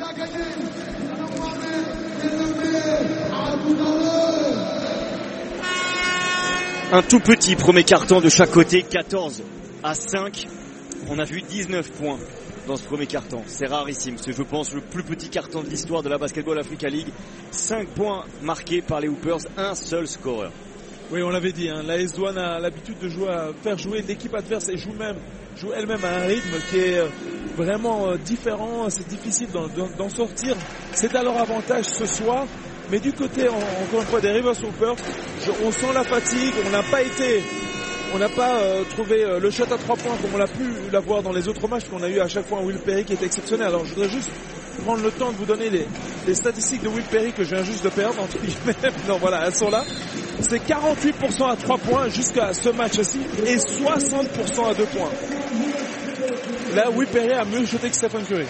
Un tout petit premier carton de chaque côté, 14-5. On a vu 19 points dans ce premier carton. C'est rarissime. C'est, je pense, le plus petit carton de l'histoire de la Basketball Africa League. 5 points marqués par les Hoopers, un seul scoreur. Oui, on l'avait dit, hein, la S-Douane a l'habitude de faire jouer l'équipe adverse et joue elle-même à un rythme qui est vraiment différent. C'est difficile d'en sortir. C'est à leur avantage ce soir. Mais du côté, encore une fois, des Rivers Hoopers, on sent la fatigue. On n'a pas trouvé le shot à 3 points comme on l'a pu l'avoir dans les autres matchs qu'on a eu à chaque fois un Will Perry qui était exceptionnel. Alors je voudrais juste prendre le temps de vous donner les statistiques de Will Perry que je viens juste de perdre, entre guillemets. Non, voilà, elles sont là. C'est 48% à 3 points jusqu'à ce match-ci et 60% à 2 points. Là, Will Perry a mieux shooté que Stephen Curry.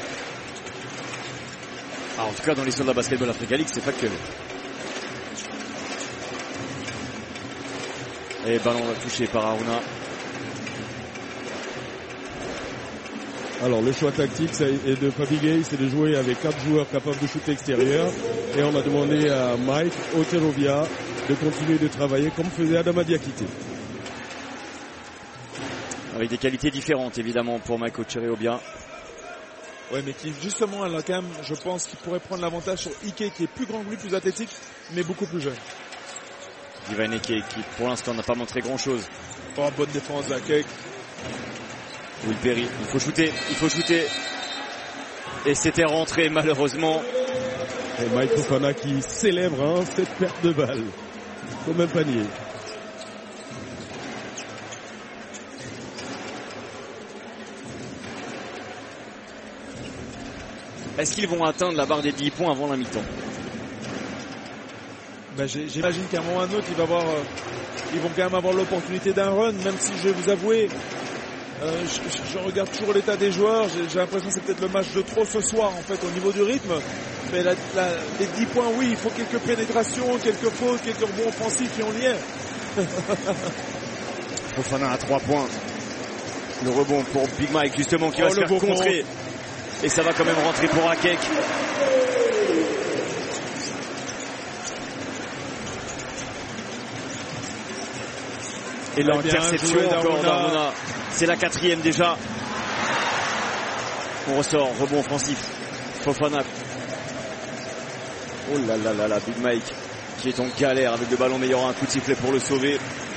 Ah, en tout cas, dans l'histoire de la Basketball Africa League, c'est factuel. Et ballon touché par Aruna. Alors le choix tactique de Fabi Gay, c'est de jouer avec 4 joueurs capables de shooter extérieur. Et on a demandé à Mike Oterovia de continuer de travailler comme faisait Adama Diakité. Avec des qualités différentes évidemment pour Mike Oterovia. Ouais, mais qui justement, elle a quand même, je pense qu'il pourrait prendre l'avantage sur Ike qui est plus grand que lui, plus athlétique, mais beaucoup plus jeune. Ivan Ike qui pour l'instant n'a pas montré grand chose. Oh, bonne défense d'Ake. Will Perry, il faut shooter. Et c'était rentré malheureusement. Et Mike Fofana qui célèbre cette perte de balle. Comme un panier. Est-ce qu'ils vont atteindre la barre des 10 points avant la mi-temps? J'imagine qu'à un moment ou à un autre, ils vont quand même avoir l'opportunité d'un run, même si je vais vous avouer, je regarde toujours l'état des joueurs, j'ai l'impression que c'est peut-être le match de trop ce soir en fait au niveau du rythme, mais les 10 points, oui, il faut quelques pénétrations, quelques fautes, quelques rebonds offensifs et on y est. Fofana à 3 points. Le rebond pour Big Mike justement qui va se faire contrer. Et ça va quand même rentrer pour Akek. Et l'interception encore d'Aruna. C'est la 4e déjà. On ressort, rebond offensif. Fofana. Oh là là là là, Big Mike qui est en galère avec le ballon meilleur, un coup de sifflet pour le sauver.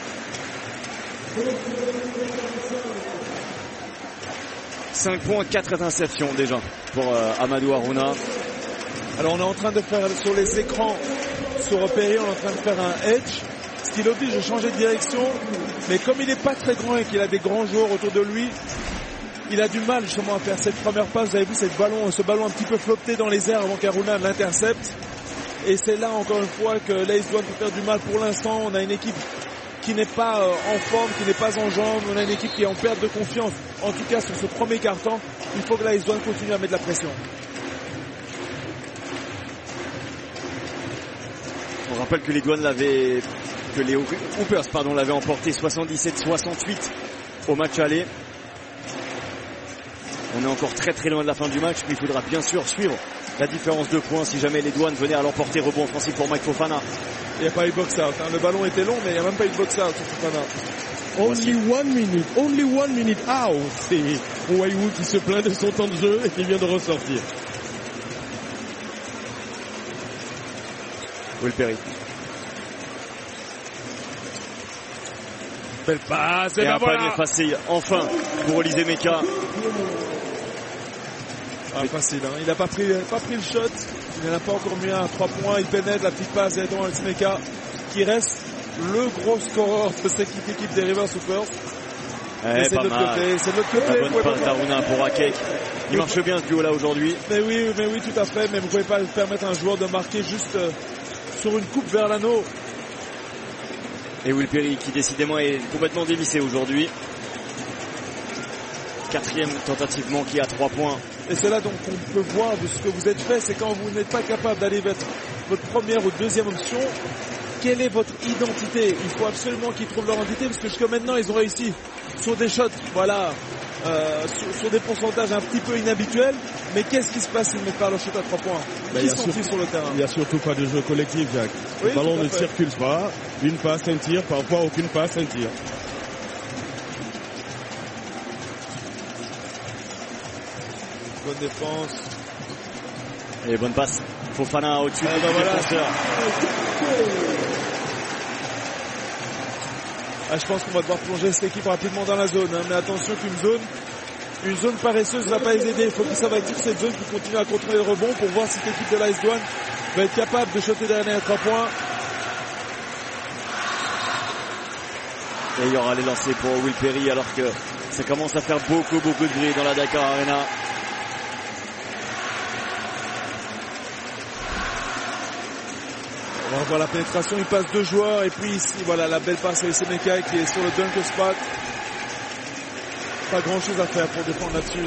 Cinq points, 4 interceptions déjà pour Amadou Aruna. Alors on est en train de faire sur les écrans, sur Perry, on est en train de faire un edge, ce qui l'oblige de changer de direction. Mais comme il n'est pas très grand et qu'il a des grands joueurs autour de lui, il a du mal justement à faire cette première passe. Vous avez vu ce ballon un petit peu flotté dans les airs avant qu'Aruna l'intercepte. Et c'est là encore une fois que l'AS Douanes peut faire du mal. Pour l'instant, on a une équipe qui n'est pas en forme, qui n'est pas en jambes. On a une équipe qui est en perte de confiance. En tout cas, sur ce premier quart-temps, il faut que l'AS Douanes continue à mettre la pression. On rappelle que les Hoopers l'avaient emporté 77-68 au match aller. On est encore très très loin de la fin du match, mais il faudra bien sûr suivre la différence de points si jamais les Douanes venaient à l'emporter. Rebond offensif pour Mike Fofana. Il n'y a pas eu box-out. Le ballon était long, mais il n'y a même pas eu de box-out sur Fofana. Only one minute out. C'est Waiwu qui se plaint de son temps de jeu et qui vient de ressortir. Will Perry. Belle passe, et un panier facile, enfin, pour Olysée Meka. Facile, hein. Il n'a pas pris le shot, il n'en a pas encore mis un à 3 points, il pénètre la petite passe directement avec Meka, qui reste le gros scoreur de cette équipe des Rivers Hoopers. C'est de l'autre côté, c'est de l'autre côté. La bonne passe d'Aruna pour Akek. Il marche bien ce duo là aujourd'hui. Mais oui, tout à fait, mais vous ne pouvez pas permettre à un joueur de marquer juste sur une coupe vers l'anneau. Et Will Perry qui décidément est complètement dévissé aujourd'hui. 4e tentative manquée à 3 points. Et c'est là donc qu'on peut voir de ce que vous êtes fait, c'est quand vous n'êtes pas capable d'aller vers votre première ou deuxième option, quelle est votre identité? Il faut absolument qu'ils trouvent leur identité parce que jusqu'à maintenant ils ont réussi sur des shots, voilà, sur des pourcentages un petit peu inhabituels. Mais qu'est-ce qui se passe s'ils ne mettent pas leur shoot à 3 points? Qui sont-ils sur le terrain? Il n'y a surtout pas de jeu collectif, Jacques. Oui, le ballon ne circule pas. Une passe, un tir. Parfois, aucune passe, un tir. Bonne défense. Et bonne passe. Fofana au-dessus du défenseur. Je pense qu'on va devoir plonger cette équipe rapidement dans la zone. Mais attention qu'une zone paresseuse ne va pas les aider. Il faut qu'ils savent activer cette zone, qu'ils continuent à contrôler le rebond pour voir si cette équipe de l'AS Douanes va être capable de shotter derrière les 3 points. Et il y aura les lancers pour Will Perry alors que ça commence à faire beaucoup de bruit dans la Dakar Arena. On va voir la pénétration, il passe 2 joueurs et puis ici, voilà la belle passe à Semekai qui est sur le dunk spot. Pas grand chose à faire pour défendre là-dessus.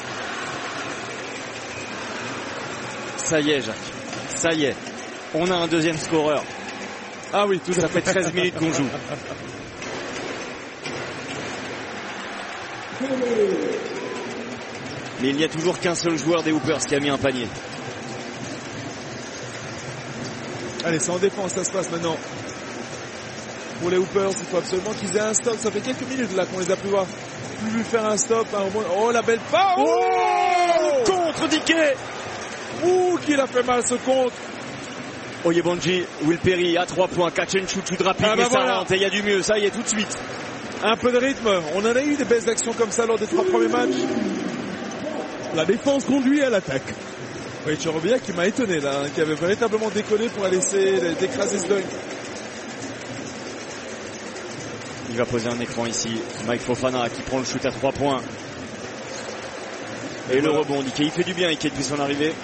Ça y est, Jacques. Ça y est. On a un deuxième scoreur. Ah oui, tout ça fait 13 minutes qu'on joue. Mais il n'y a toujours qu'un seul joueur des Hoopers qui a mis un panier. Allez, c'est en défense, ça se passe maintenant. Pour les Hoopers, il faut absolument qu'ils aient un stop. Ça fait quelques minutes là qu'on les a pu voir. Plus faire un stop. Oh, la belle passe. Oh, contre Diké. Ouh, qu'il a fait mal ce contre. Oyebonji, Will Perry à 3 points. Catch and shoot rapide, mais ça rentre. Et il y a du mieux. Ça y est, tout de suite. Un peu de rythme. On en a eu des belles actions comme ça lors des 3 premiers matchs. La défense conduit à l'attaque. Oui, Chorobia qui m'a étonné là, qui avait véritablement décollé pour aller essayer d'écraser ce dunk. Il va poser un écran ici. Mike Fofana qui prend le shoot à 3 points. Et le rebond. Ike, il fait du bien, Ike, depuis son arrivée.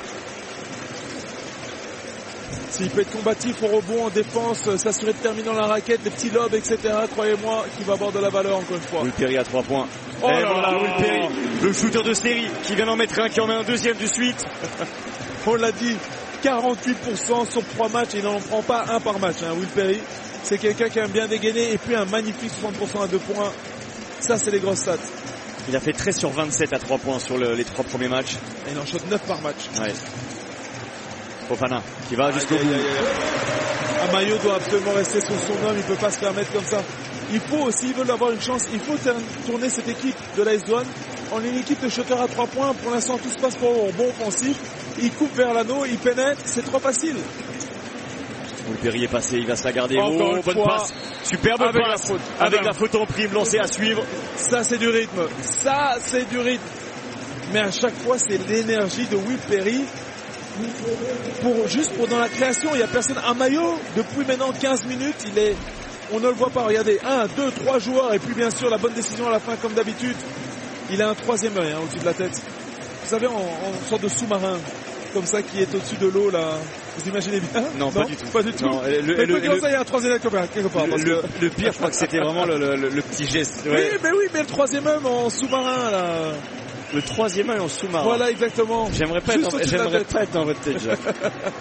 S'il peut être combatif au rebond, en défense, s'assurer de terminer dans la raquette, des petits lobes, etc. Croyez-moi qu'il va avoir de la valeur encore une fois. Will Perry à 3 points. Oh et là voilà, là. Will Perry, le shooter de série qui vient d'en mettre un, qui en met un deuxième de suite. On l'a dit, 48% sur 3 matchs et il n'en prend pas un par match. Will Perry, c'est quelqu'un qui aime bien dégainer et puis un magnifique 60% à 2 points. Ça, c'est les grosses stats. Il a fait 13 sur 27 à 3 points sur les 3 premiers matchs. Et il en shot 9 par match. Ouais. Fofana qui va jusqu'au bout. Amayo doit absolument rester sur son homme, il ne peut pas se permettre comme ça. Il faut, s'ils veulent avoir une chance, il faut tourner cette équipe de l'AS Douanes en une équipe de shooters à 3 points. Pour l'instant, tout se passe pour un bon offensif. Il coupe vers l'anneau, il pénètre, c'est trop facile. Will Perry est passé, il va se la garder. Encore une bonne fois, passe. Superbe avec passe. la faute. Avec la faute en prime lancée à suivre. Ça, c'est du rythme. Ça, c'est du rythme. Mais à chaque fois, c'est l'énergie de Will Perry. Juste pour dans la création, il n'y a personne. Un maillot, depuis maintenant 15 minutes, on ne le voit pas. Regardez, 1, 2, 3 joueurs. Et puis bien sûr, la bonne décision à la fin, comme d'habitude. Il a un 3e œil au-dessus de la tête. Vous savez, en sorte de sous-marin, comme ça, qui est au-dessus de l'eau, là. Vous imaginez bien? Non, pas du tout. Pas du tout. Non, mais comme ça, il y a un 3e œil quelque part. Le pire, je crois que c'était vraiment le petit geste. Ouais. Oui, mais le 3e œil en sous-marin, là. Le 3e œil en sous-marin. Voilà, exactement. J'aimerais pas être dans votre tête, Jacques.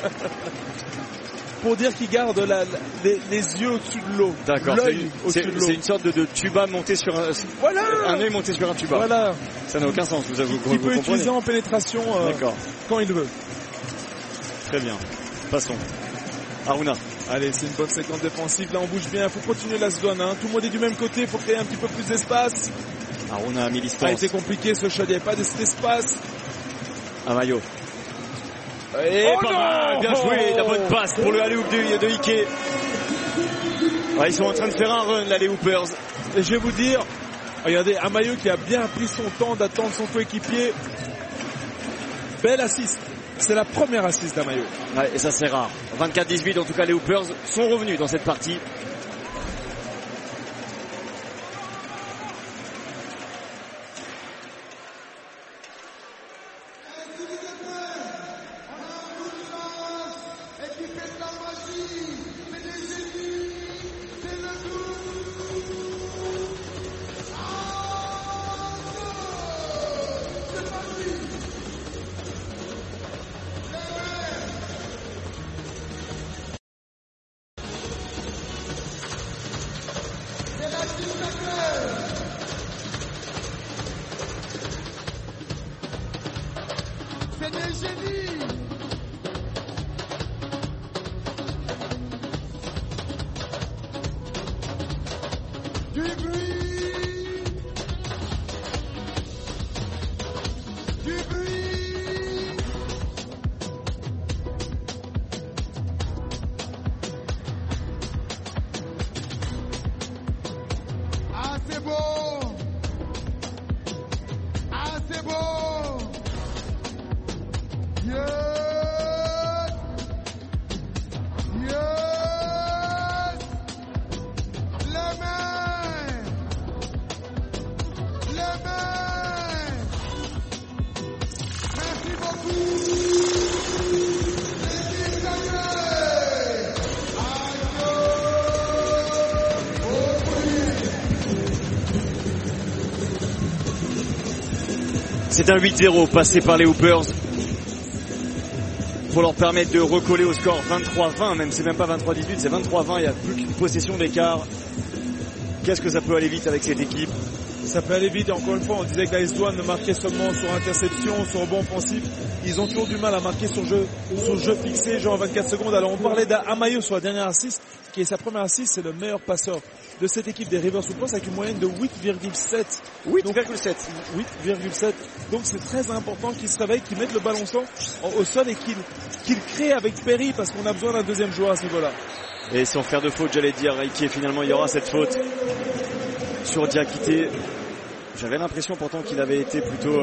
Pour dire qu'il garde les yeux au-dessus de l'eau. D'accord. L'œil au-dessus de l'eau. C'est une sorte de tuba monté sur un... Voilà. Un œil monté sur un tuba. Voilà. Ça n'a aucun sens, vous avouez. Qu'il peut utiliser en pénétration quand il veut. Très bien. Passons. Aruna. Allez, c'est une bonne séquence défensive. Là, on bouge bien. Il faut continuer la zone. Tout le monde est du même côté. Il faut créer un petit peu plus d'espace. Aruna a mis distance. Ça a été compliqué ce shot. Il n'y avait pas cet espace. Amayo. Et pas mal, bien joué, la bonne passe pour le alley-oop de Ike. Ouais, ils sont en train de faire un run, là, les Hoopers. Et je vais vous dire, regardez, Amayo qui a bien pris son temps d'attendre son coéquipier. Belle assist. C'est la première assist d'Amayo. Ouais, et ça c'est rare. 24-18, en tout cas, les Hoopers sont revenus dans cette partie. Seigneur génie. Du bruit. Du bruit. Ah, c'est beau. Ah, c'est beau. Yes. Yes. Les mains. Les mains. Merci beaucoup. L'équipe gagnée. Aïe. Oh oui. C'est un 8-0 passé par les Hoopers pour leur permettre de recoller au score 23-20, même c'est même pas 23-18, c'est 23-20, il n'y a plus qu'une possession d'écart. Qu'est-ce que ça peut aller vite avec cette équipe? Ça peut aller vite, et encore une fois, on disait que la S-Douane ne marquait seulement sur interception, sur rebond offensif. Ils ont toujours du mal à marquer sur jeu fixé, genre 24 secondes. Alors on parlait d'Amayo sur la dernière assist, qui est sa première assist, c'est le meilleur passeur de cette équipe des Rivers Hoopers avec une moyenne de 8,7. 8,7. 8,7. Donc c'est très important qu'il se réveille, qu'il mette le ballon au sol et qu'il crée avec Perry, parce qu'on a besoin d'un deuxième joueur à ce niveau-là. Et sans faire de faute, j'allais dire, Ike, finalement il y aura cette faute sur Diakité. J'avais l'impression pourtant qu'il avait été plutôt...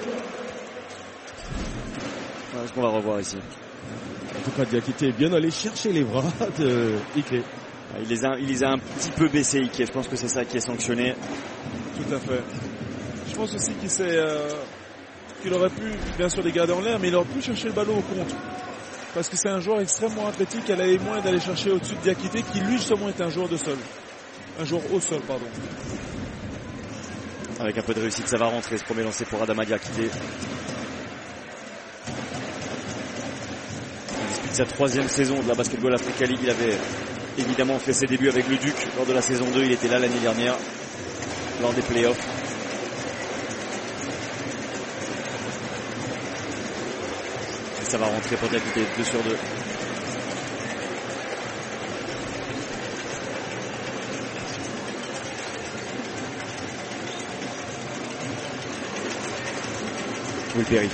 ce qu'on va revoir ici. En tout cas, Diakité est bien allé chercher les bras de Ike. Il les a un petit peu baissés, Ike. Je pense que c'est ça qui est sanctionné. Tout à fait. Je pense aussi qu'il aurait pu, bien sûr, les garder en l'air, mais il aurait pu chercher le ballon au contre. Parce que c'est un joueur extrêmement athlétique, elle a les moyens d'aller chercher au-dessus de Diakité, qui lui justement est un joueur de sol. Un joueur au sol, pardon. Avec un peu de réussite, ça va rentrer ce premier lancé pour Adama Diakité. Il dispute sa 3e saison de la Basketball Africa League. Il avait évidemment fait ses débuts avec le Duc lors de la saison 2. Il était là l'année dernière, lors des playoffs. Et ça va rentrer pour Diakité, 2 sur 2. Will Perry.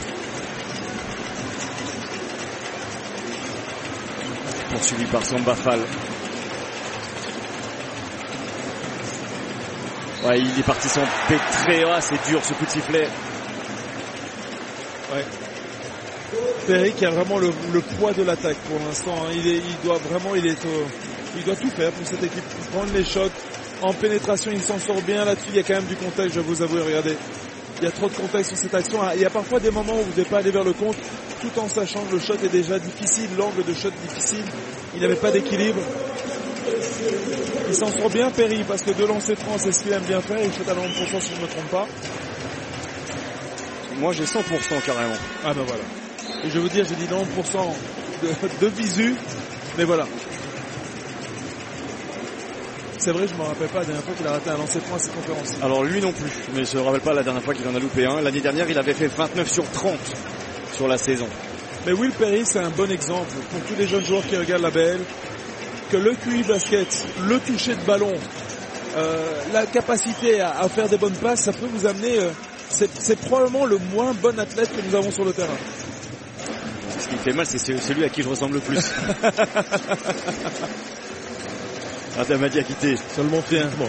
Poursuivi par Samba Fall. Ouais, il est parti sans pétrer. Ah, c'est dur ce coup de sifflet. Ouais. Perry qui a vraiment le poids de l'attaque pour l'instant. Hein. Il doit tout faire pour cette équipe. Prendre les shots en pénétration, il s'en sort bien là-dessus. Il y a quand même du contexte, je vais vous avouer. Regardez. Il y a trop de contexte sur cette action. Il y a parfois des moments où vous ne devez pas aller vers le contre, tout en sachant que le shot est déjà difficile, l'angle de shot difficile. Il n'avait pas d'équilibre. Il s'en sort bien, Perry, parce que de lancer franc, c'est ce qu'il aime bien faire. Il shoot à 90% si je ne me trompe pas. Moi, j'ai 100% carrément. Ah ben voilà. Et je vais vous dire, j'ai dit 90% de visu, mais voilà. C'est vrai, je ne me rappelle pas la dernière fois qu'il a raté un lancer franc à cette conférence. Alors lui non plus, mais je ne me rappelle pas la dernière fois qu'il en a loupé un. L'année dernière, il avait fait 29 sur 30 sur la saison. Mais Will Perry, c'est un bon exemple pour tous les jeunes joueurs qui regardent la BL, que le QI basket, le toucher de ballon, la capacité à faire des bonnes passes, ça peut vous amener... c'est probablement le moins bon athlète que nous avons sur le terrain. Ce qui me fait mal, c'est celui à qui je ressemble le plus. Adama Diakité. Seulement physiquement.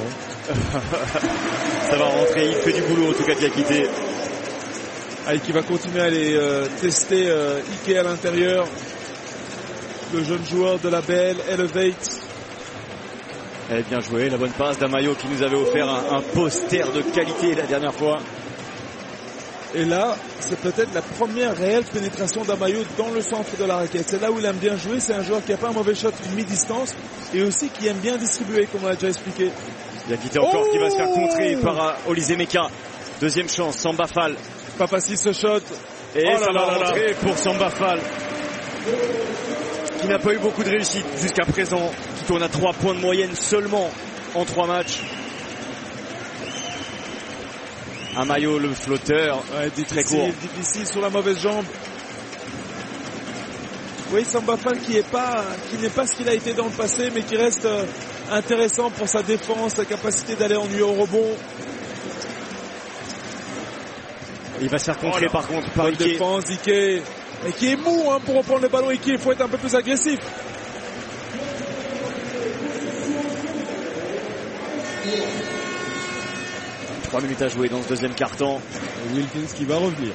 Ça va rentrer, il fait du boulot en tout cas Diakité. Et qui va continuer à aller tester Ike à l'intérieur. Le jeune joueur de la BL, Elevate. Eh bien joué, la bonne passe d'Amayo qui nous avait offert un poster de qualité la dernière fois. Et là, c'est peut-être la première réelle pénétration d'Amayo dans le centre de la raquette. C'est là où il aime bien jouer. C'est un joueur qui n'a pas un mauvais shot mi-distance et aussi qui aime bien distribuer, comme on l'a déjà expliqué. Diakité encore qui va se faire contrer par Olysée Meka. Deuxième chance, Samba Fall. Pas facile ce shot. Et ça va rentrer pour Samba Fall, qui n'a pas eu beaucoup de réussite jusqu'à présent, qui tourne à 3 points de moyenne seulement en 3 matchs. Amayo le flotteur, ouais, très court. Difficile sur la mauvaise jambe. Oui, Samba Fall qui n'est pas ce qu'il a été dans le passé, mais qui reste intéressant pour sa défense, sa capacité d'aller ennuyer au rebond. Il va se faire contrer par contre par Bonne Ike. défense, Ike. Et qui est mou pour reprendre le ballon. Ike, il faut être un peu plus agressif. « 3 minutes à jouer dans ce deuxième quart-temps. » Wilkins qui va revenir.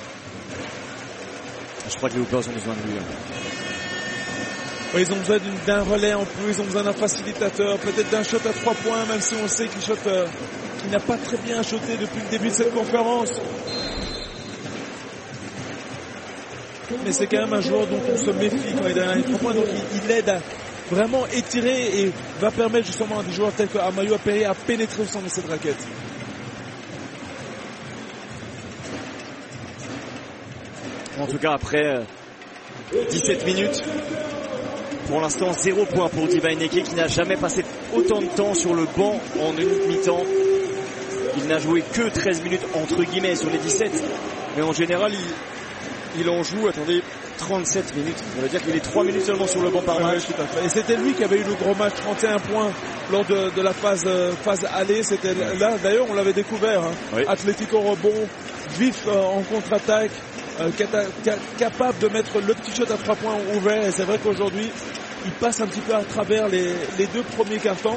Je crois que les Hoopers ont besoin de lui. Ouais, ils ont besoin d'un relais en plus, ils ont besoin d'un facilitateur, peut-être d'un shot à 3 points, même si on sait qu'il n'a pas très bien shoté depuis le début de cette conférence. Mais c'est quand même un joueur dont on se méfie quand il est derrière les 3 points, donc il aide à vraiment étirer et va permettre justement à des joueurs tels que Amayo Aperi à pénétrer au centre de cette raquette. En tout cas, après 17 minutes, pour l'instant 0 point pour Diva Eneke qui n'a jamais passé autant de temps sur le banc en une mi-temps. Il n'a joué que 13 minutes entre guillemets sur les 17, mais en général il en joue, attendez, 37 minutes. Ça veut dire qu'il est 3 minutes seulement sur le banc par match. Tout à fait. Et c'était lui qui avait eu le gros match, 31 points lors de la phase aller. C'était là, d'ailleurs on l'avait découvert, Oui. Athlétique au rebond, vif en contre-attaque, capable de mettre le petit shot à 3 points ouvert. Et c'est vrai qu'aujourd'hui il passe un petit peu à travers les 2 premiers cartons.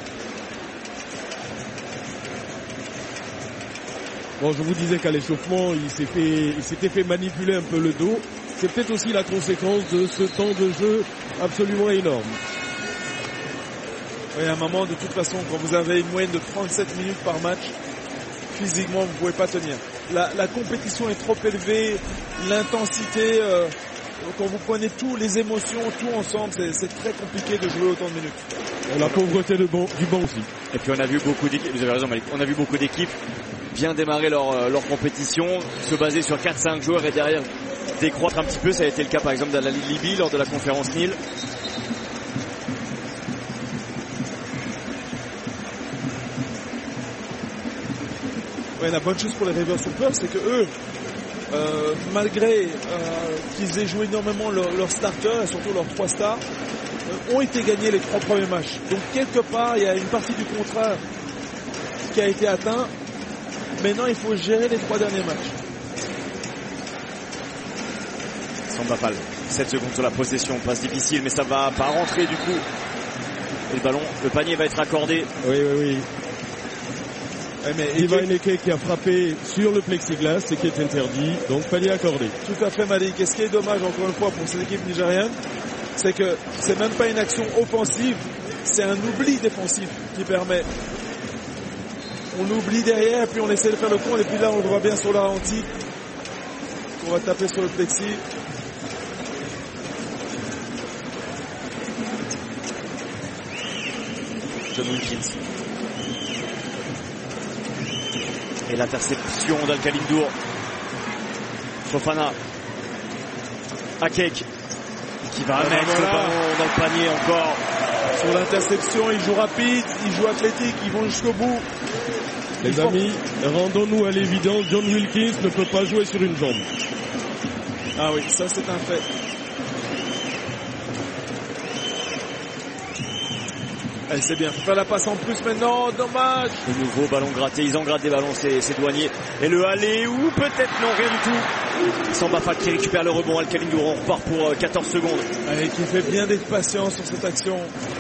Bon, je vous disais qu'à l'échauffement, il s'était fait manipuler un peu le dos. C'est peut-être aussi la conséquence de ce temps de jeu absolument énorme. Oui, à un moment, de toute façon, quand vous avez une moyenne de 37 minutes par match, physiquement, vous ne pouvez pas tenir. La compétition est trop élevée, l'intensité, quand vous prenez tous les émotions, tout ensemble, c'est très compliqué de jouer autant de minutes. Et la pauvreté du banc aussi. Et puis on a vu beaucoup d'équipes, vous avez raison Malik, on a vu beaucoup d'équipes bien démarrer leur compétition, se baser sur 4-5 joueurs et derrière décroître un petit peu. Ça a été le cas par exemple d'Al Libi lors de la conférence Nil. Ouais, la bonne chose pour les Rivers Hoopers, c'est que eux, malgré qu'ils aient joué énormément leurs starters et surtout leurs 3 stars, ont été gagnés les 3 premiers matchs. Donc quelque part, il y a une partie du contrat qui a été atteint. Maintenant, il faut gérer les 3 derniers matchs. Samba Fall, 7 secondes sur la possession, passe difficile, mais ça va pas rentrer du coup. Et le panier va être accordé. Oui. Ouais, mais Diva Eneke qui a frappé sur le plexiglas, ce qui est interdit, donc panier accordé. Tout à fait, Malik. Et ce qui est dommage, encore une fois, pour cette équipe nigérienne, c'est que c'est même pas une action offensive, c'est un oubli défensif qui permet. On oublie derrière, puis on essaie de faire le compte, et puis là, on le voit bien sur le ralenti. On va taper sur le plexi. John Wilkins. Et l'interception d'Al-Khalindour. Fofana. Akek qui va mettre le ballon dans le panier encore. Sur l'interception, il joue rapide, il joue athlétique, ils vont jusqu'au bout. Les amis, rendons-nous à l'évidence, John Wilkins ne peut pas jouer sur une jambe. Ah oui, ça c'est un fait. Allez, c'est bien, faut faire la passe en plus maintenant, dommage. Le nouveau ballon gratté, ils en grattent des ballons, c'est douanier. Et le aller ou peut-être non, rien du tout. Samba Fall qui récupère le rebond, Al-Khalindour, on repart pour 14 secondes. Allez, qui fait bien d'être patient sur cette action.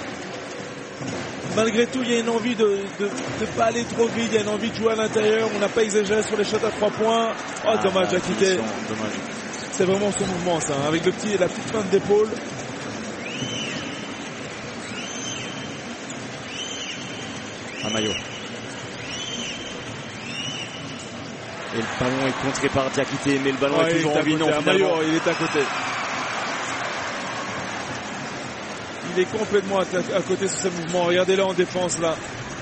Malgré tout, il y a une envie de pas aller trop vite, il y a une envie de jouer à l'intérieur, on n'a pas exagéré sur les shots à 3 points. Oh, dommage, à quitter. Dommage. C'est vraiment son mouvement, ça, hein, avec la petite feinte d'épaule. Amayo. Et le ballon est contré par Diakité, mais le ballon est toujours en vie. Non, Amayo, il est à côté. Il est complètement à côté sur ce mouvement. Regardez-le en défense là.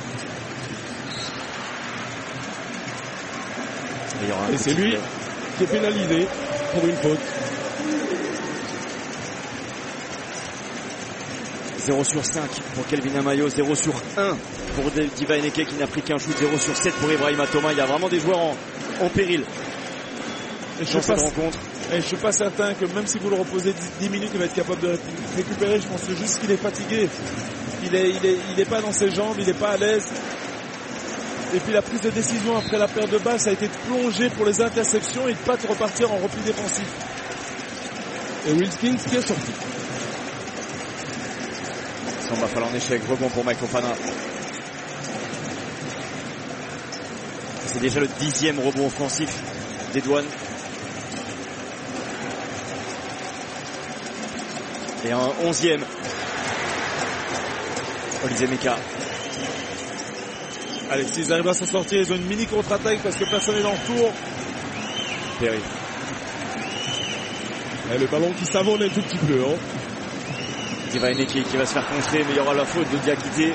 Et c'est lui qui est pénalisé pour une faute. 0 sur 5 pour Kelvin Amayo, 0 sur 1 pour Diva Eneke qui n'a pris qu'un shoot, 0 sur 7 pour Ibrahima Thomas. Il y a vraiment des joueurs en péril. Et dans cette rencontre. Et je suis pas certain que même si vous le reposez 10 minutes, il va être capable de récupérer. Je pense que juste qu'il est fatigué. Il est pas dans ses jambes, il est pas à l'aise. Et puis la prise de décision après la perte de balle, ça a été de plonger pour les interceptions et de pas de repartir en repli défensif. Et Wilkins qui est sorti. Ça va falloir un échec. Rebond pour Mike Fofana. C'est déjà le 10e rebond offensif des Douanes. Et un 11e. Olivier Meka. Allez, s'ils arrivent à s'en sortir, ils ont une mini contre-attaque parce que personne n'est dans le tour. Perry. Et le ballon qui savonne un tout petit peu. Hein. Divaineke qui va se faire contrer, mais il y aura la faute de Diakité.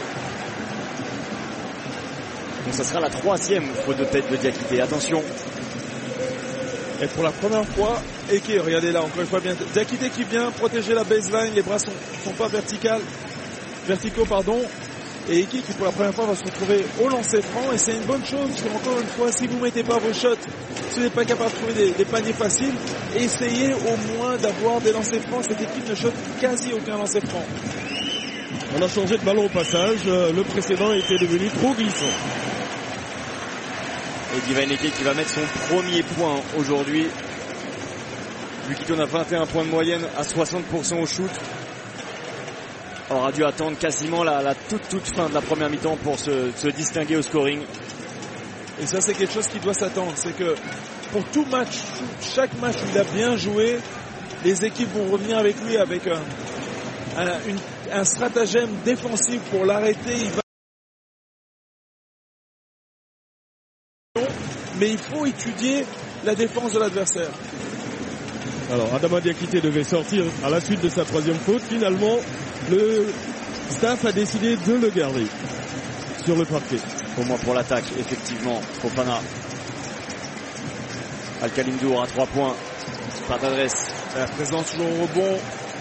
Donc ça sera la 3e faute de tête de Diakité. Attention. Et pour la première fois, Eke, regardez là, encore une fois bien. Diakité qui vient protéger la baseline, les bras sont pas verticaux, pardon. Et Eke qui pour la première fois va se retrouver au lancer franc. Et c'est une bonne chose, parce qu'encore une fois, si vous mettez pas vos shots, si vous n'êtes pas capable de trouver des paniers faciles, essayez au moins d'avoir des lancers francs. Cette équipe ne shot quasi aucun lancer franc. On a changé de ballon au passage. Le précédent était devenu trop glissant. Et Divaineke qui va mettre son premier point aujourd'hui. Lui qui tourne à 21 points de moyenne, à 60% au shoot. Aura dû attendre quasiment la toute fin de la première mi-temps pour se distinguer au scoring. Et ça, c'est quelque chose qui doit s'attendre. C'est que pour tout match, chaque match où il a bien joué, les équipes vont revenir avec lui avec un stratagème défensif pour l'arrêter. Mais il faut étudier la défense de l'adversaire. Alors Adama Diakité devait sortir à la suite de sa 3e faute. Finalement, le staff a décidé de le garder sur le parquet. Au moins pour l'attaque, effectivement, Fofana. Al-Khalindour à 3 points. Pas d'adresse. La présence toujours au rebond.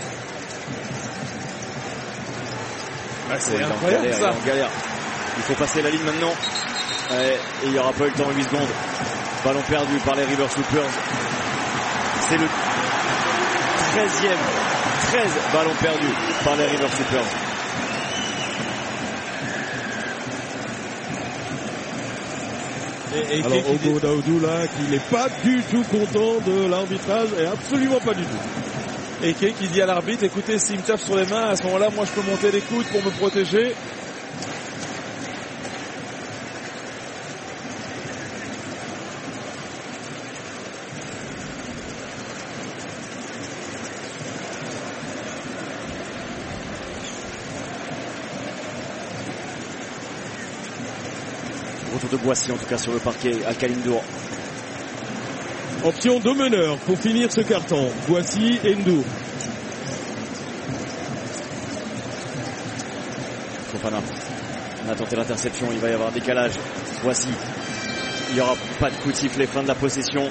C'est incroyable ça. Il est en galère. Il faut passer la ligne maintenant. Et il n'y aura pas eu le temps, 8 secondes. Ballon perdu par les River Soupers. C'est le 13 ballon perdu par les River Soupers. Et alors Ogo Daoudou là, qui n'est pas du tout content de l'arbitrage, et absolument pas du tout. Eke qui dit à l'arbitre, écoutez, s'il me tape sur les mains, à ce moment-là, moi je peux monter les coudes pour me protéger. Retour de Boissy en tout cas sur le parquet. Al-Khalindour. Option de meneur pour finir ce carton. Boissy et Ndour. Fofana. On a tenté l'interception. Il va y avoir décalage. Boissy. Il n'y aura pas de coup de sifflet. Fin de la possession.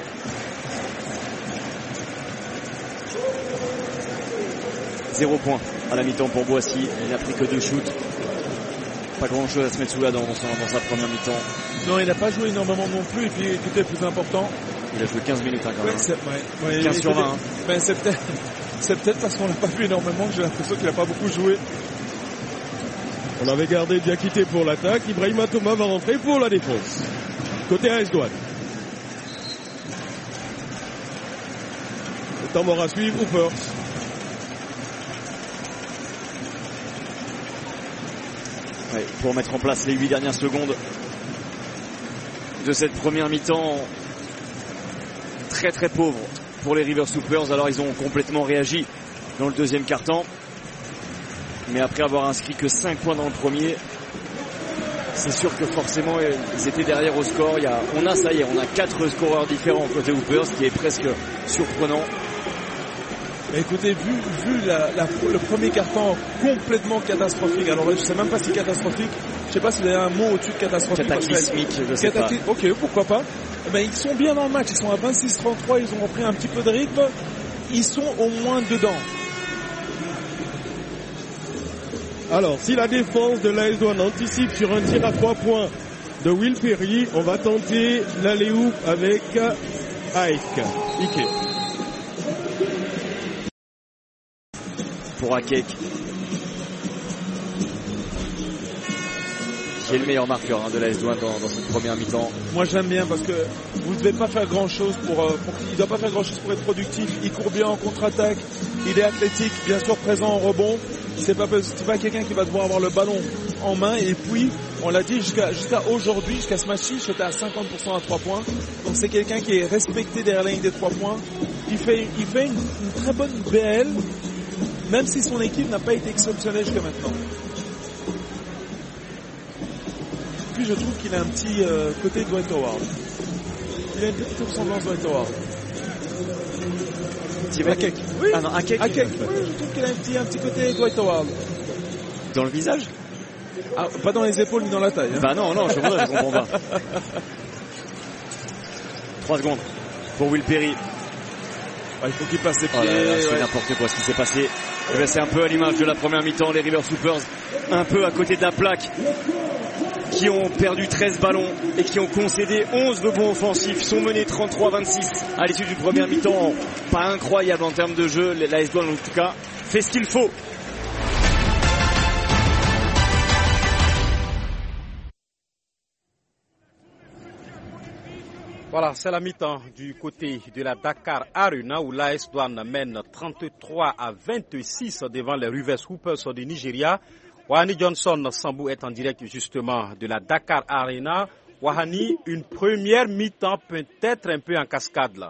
Zéro point à la mi-temps pour Boissy. Il n'a pris que 2 shoots. Pas grand chose à se mettre sous la dent dans sa première mi-temps. Non, il n'a pas joué énormément non plus. Et puis, écoutez, le plus important. Il a joué 15 minutes quand même. Ouais, 15 sur 20. Hein. Ben, c'est peut-être parce qu'on l'a pas vu énormément que j'ai l'impression qu'il n'a pas beaucoup joué. On avait gardé Diakité pour l'attaque. Ibrahima Thomas va rentrer pour la défense. Côté AS Douanes. Le temps mort à suivre, Hoopers. Ouais, pour mettre en place les 8 dernières secondes de cette première mi-temps très très pauvre pour les River Soupers. Alors ils ont complètement réagi dans le deuxième quart-temps, mais après avoir inscrit que 5 points dans le premier, c'est sûr que forcément ils étaient derrière au score. On a 4 scoreurs différents côté Hoopers, ce qui est presque surprenant. Écoutez, vu le premier carton complètement catastrophique, alors je sais même pas si catastrophique, je sais pas s'il y a un mot au-dessus de catastrophique. Cataclysmique, je sais pas. Ok, pourquoi pas. Ben, ils sont bien dans le match, ils sont à 26-33, ils ont repris un petit peu de rythme, ils sont au moins dedans. Alors, si la défense de l'AS Douanes anticipe sur un tir à 3 points de Will Perry, on va tenter l'alley-oop avec Ike. Pour Akek, qui est le meilleur marqueur de l'AS Douanes dans cette première mi-temps. Moi j'aime bien parce que vous ne devez pas faire grand chose il doit pas faire grand chose pour être productif. Il court bien en contre-attaque, il est athlétique, bien sûr présent en rebond. C'est pas quelqu'un qui va devoir avoir le ballon en main. Et puis on l'a dit jusqu'à aujourd'hui, jusqu'à ce match-ci, j'étais à 50% à 3 points. Donc c'est quelqu'un qui est respecté derrière la ligne des 3 points. Il fait une très bonne BL, même si son équipe n'a pas été exceptionnelle jusqu'à maintenant. Puis je trouve qu'il a un petit côté Dwight Howard. Il a une petite ressemblance Dwight Howard. Akek. Oui. Ah non, Akek. Oui, je trouve qu'il a un petit côté Dwight Howard. Dans le visage? Ah, pas dans les épaules ni dans la taille. Bah non, je comprends pas. 3 secondes pour Will Perry. Il faut qu'il passe ses pieds. C'est n'importe quoi ce qui s'est passé. C'est un peu à l'image de la première mi-temps, les River Hoopers un peu à côté de la plaque, qui ont perdu 13 ballons et qui ont concédé 11 rebonds offensifs, sont menés 33-26 à l'issue du premier mi-temps. Pas incroyable en termes de jeu, l'AS Douanes en tout cas fait ce qu'il faut. Voilà, c'est la mi-temps du côté de la Dakar Arena où l'AS Douanes mène 33-26 devant les Rivers Hoopers du Nigeria. Wahani Johnson Sambou est en direct justement de la Dakar Arena. Wahani, une première mi-temps peut-être un peu en cascade là.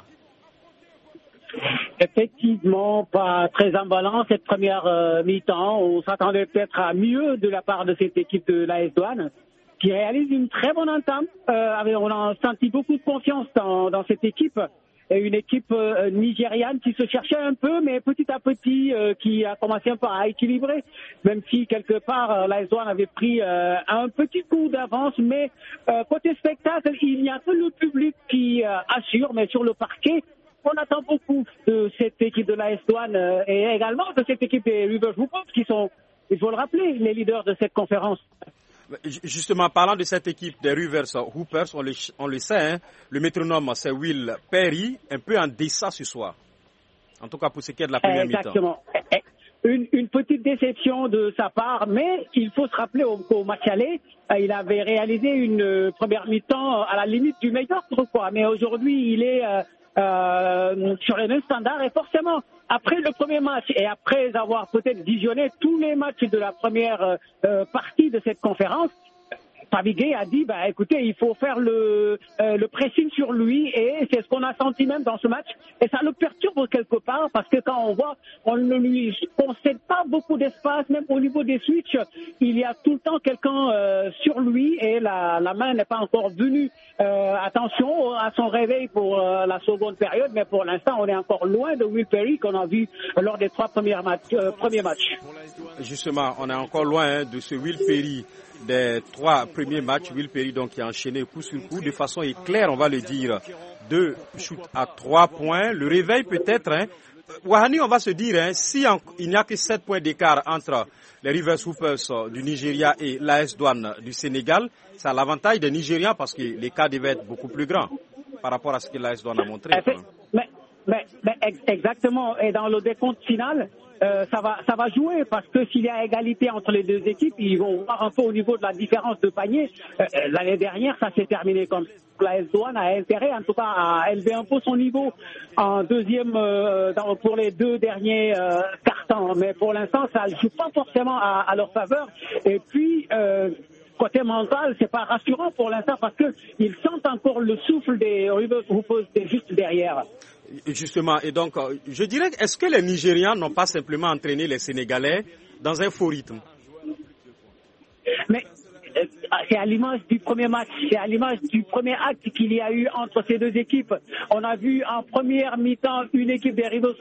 Effectivement, pas très emballant cette première mi-temps. On s'attendait peut-être à mieux de la part de cette équipe de l'AS Douanes, qui réalise une très bonne entame. On a senti beaucoup de confiance dans cette équipe. Et une équipe nigériane qui se cherchait un peu, mais petit à petit, qui a commencé un peu à équilibrer, même si quelque part, l'AS Douanes avait pris un petit coup d'avance. Mais côté spectacle, il n'y a que le public qui assure, mais sur le parquet, on attend beaucoup de cette équipe de l'AS Douanes et également de cette équipe des River Hoopers qui sont, il faut le rappeler, les leaders de cette conférence. Justement, parlant de cette équipe des Rivers Hoopers, on le sait, le métronome c'est Will Perry, un peu en deçà ce soir. En tout cas pour ce qui est de la première mi-temps. Exactement. Une petite déception de sa part, mais il faut se rappeler au match aller, il avait réalisé une première mi-temps à la limite du meilleur, quoi. Mais aujourd'hui, il est sur les mêmes standards et forcément, après le premier match et après avoir peut-être visionné tous les matchs de la première partie de cette conférence, Pavigay a dit, écoutez, il faut faire le pressing sur lui et c'est ce qu'on a senti même dans ce match. Et ça le perturbe quelque part parce que quand on voit, on ne lui concède pas beaucoup d'espace, même au niveau des switches, il y a tout le temps quelqu'un sur lui et la main n'est pas encore venue. Attention à son réveil pour la seconde période, mais pour l'instant, on est encore loin de Will Perry qu'on a vu lors des 3 premiers matchs. Justement, on est encore loin de ce Will Perry des 3 premiers matchs. Will Perry donc qui a enchaîné coup sur coup de façon éclair, on va le dire, 2 shoots à 3 points. Le réveil peut-être, Wahani, on va se dire, si il n'y a que 7 points d'écart entre les Rivers Hoopers du Nigeria et l'AS Douanes du Sénégal, c'est à l'avantage des Nigérians parce que l'écart devait être beaucoup plus grand par rapport à ce que l'AS Douanes a montré. Mais exactement, et dans le décompte final, ça va jouer parce que s'il y a égalité entre les deux équipes, ils vont voir un peu au niveau de la différence de panier. L'année dernière, ça s'est terminé comme l'AS Douanes a intérêt en tout cas à élever un peu son niveau en deuxième pour les 2 derniers cartons. Mais pour l'instant, ça ne joue pas forcément à leur faveur. Et puis côté mental, c'est pas rassurant pour l'instant parce que ils sentent encore le souffle des River Hoopers juste derrière. Justement, et donc, je dirais, est-ce que les Nigérians n'ont pas simplement entraîné les Sénégalais dans un faux rythme? Mais c'est à l'image du premier match, c'est à l'image du premier acte qu'il y a eu entre ces deux équipes. On a vu en première mi-temps une équipe des Rivers